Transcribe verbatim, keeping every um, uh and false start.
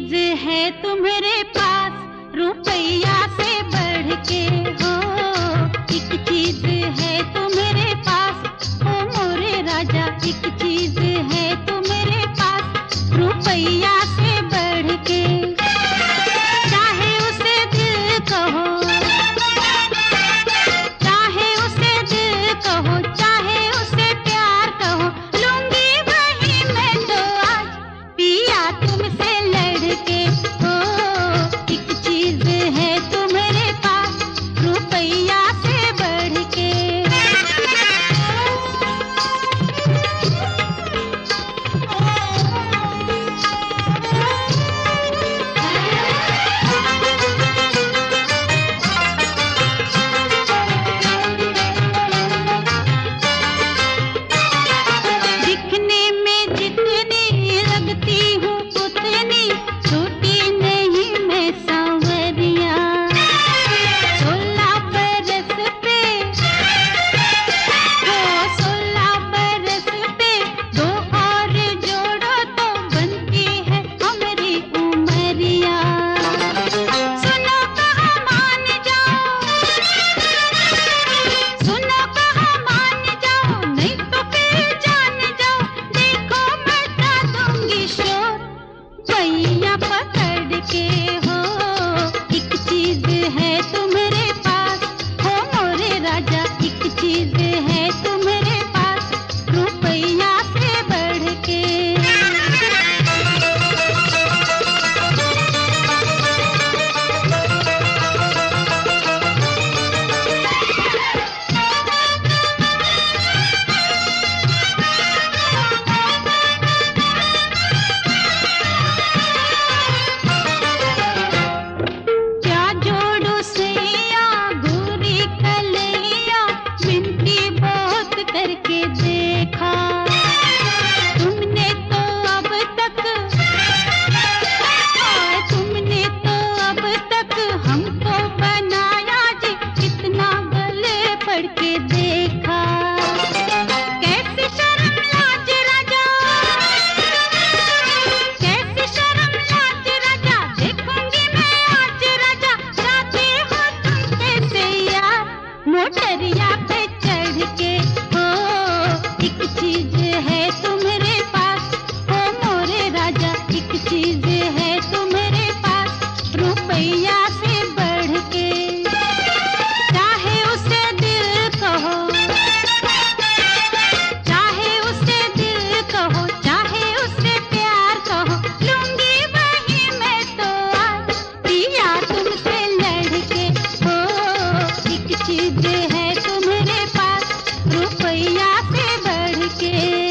चीज है तुम्हारे पास रुपया से बढ़ के हो। एक चीज है तुम्हारे पास ओ मोरे राजा, एक चीज है तुम्हारे पास रुपया से बढ़ के। चाहे उसे दिल कहो, चाहे उसे दिल कहो, चाहे उसे प्यार कहो, लूंगी वही मैं तो आज पिया तुमसे लड़के हो। एक चीज है तुम्हारे पास रुपया से बढ़ के। दिखने में जितनी लगती हूँ उतनी छोटी नहीं मैं सांवरिया। सोलह बरस पे हो, सोलह बरस पे दो और जोड़ो तो बनती है हमारी उमरिया। सुनो कहा मान जाओ, सुनो कहा मान जाओ, नहीं तो फिर जान जाओ। देखो मचा दूंगी शोर भैया पकड़ के हो। एक चीज है तुम्हारे पास हो मोरे राजा, एक चीज है तुम्हारे पास रुपया से बढ़ के। क्या जोड़ो सैया गोरी कलैया, विनती बहुत करके देखा तुमने तो अब तक, हाय तुमने तो अब तक हमको बनाया जी कितना गले पड़ के देखा। कैसी शर्म लाज राजा, कैसी शर्म लाज राजा, देखूंगी मैं आज राजा। जाते हो तुम कैसे यार मोटरिया पे चढ़ के हो। एक चीज है तुम्हारे पास ओ मोरे राजा, एक चीज है तुम्हारे पास रुपया से बढ़ के। चाहे उसे दिल कहो, चाहे उसे दिल कहो, चाहे उसे प्यार कहो, लूंगी वही मैं तो आज पिया तुमसे लड़के हो। एक चीज है तुम्हारे पास रुपया से बढ़ के।